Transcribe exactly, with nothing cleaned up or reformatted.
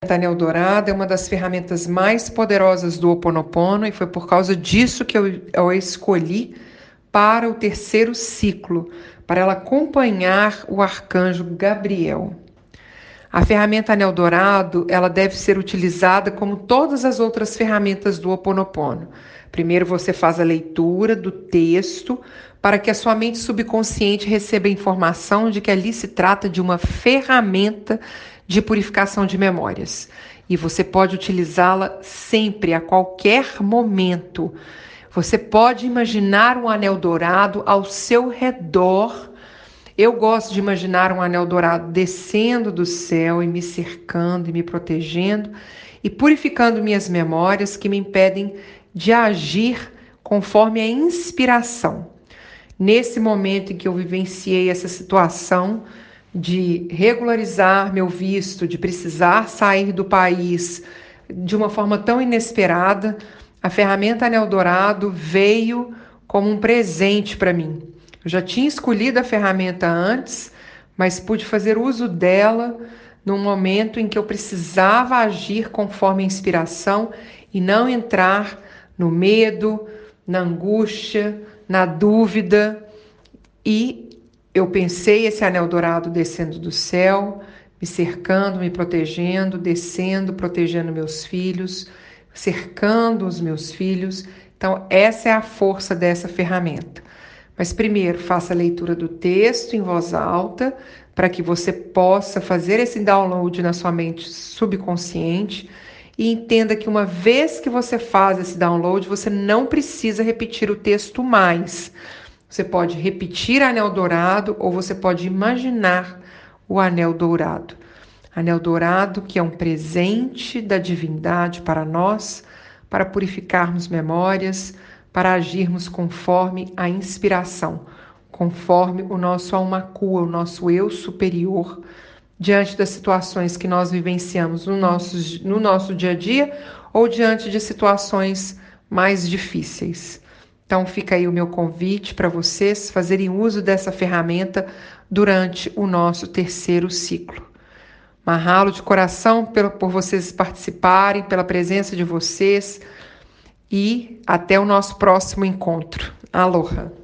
A Anel Dourado é uma das ferramentas mais poderosas do Ho Oponopono e foi por causa disso que eu, eu escolhi para o terceiro ciclo, para ela acompanhar o arcanjo Gabriel. A ferramenta Anel Dourado, ela deve ser utilizada como todas as outras ferramentas do Ho Oponopono. Primeiro você faz a leitura do texto para que a sua mente subconsciente receba a informação de que ali se trata de uma ferramenta de purificação de memórias. E você pode utilizá-la sempre, a qualquer momento. Você pode imaginar um anel dourado ao seu redor. Eu gosto de imaginar um anel dourado descendo do céu e me cercando e me protegendo e purificando minhas memórias que me impedem de agir conforme a inspiração. Nesse momento em que eu vivenciei essa situação de regularizar meu visto, de precisar sair do país de uma forma tão inesperada, a ferramenta Anel Dourado veio como um presente para mim. Eu já tinha escolhido a ferramenta antes, mas pude fazer uso dela num momento em que eu precisava agir conforme a inspiração e não entrar no medo, na angústia, na dúvida. E eu pensei esse anel dourado descendo do céu, me cercando, me protegendo, descendo, protegendo meus filhos, cercando os meus filhos. Então, essa é a força dessa ferramenta. Mas primeiro, faça a leitura do texto em voz alta, para que você possa fazer esse download na sua mente subconsciente e entenda que uma vez que você faz esse download, você não precisa repetir o texto mais. Você pode repetir anel dourado ou você pode imaginar o anel dourado. Anel dourado que é um presente da divindade para nós, para purificarmos memórias, para agirmos conforme a inspiração, conforme o nosso alma cua, o nosso eu superior, diante das situações que nós vivenciamos no nosso, no nosso dia a dia ou diante de situações mais difíceis. Então fica aí o meu convite para vocês fazerem uso dessa ferramenta durante o nosso terceiro ciclo. Mahalo de coração por vocês participarem, pela presença de vocês e até o nosso próximo encontro. Aloha!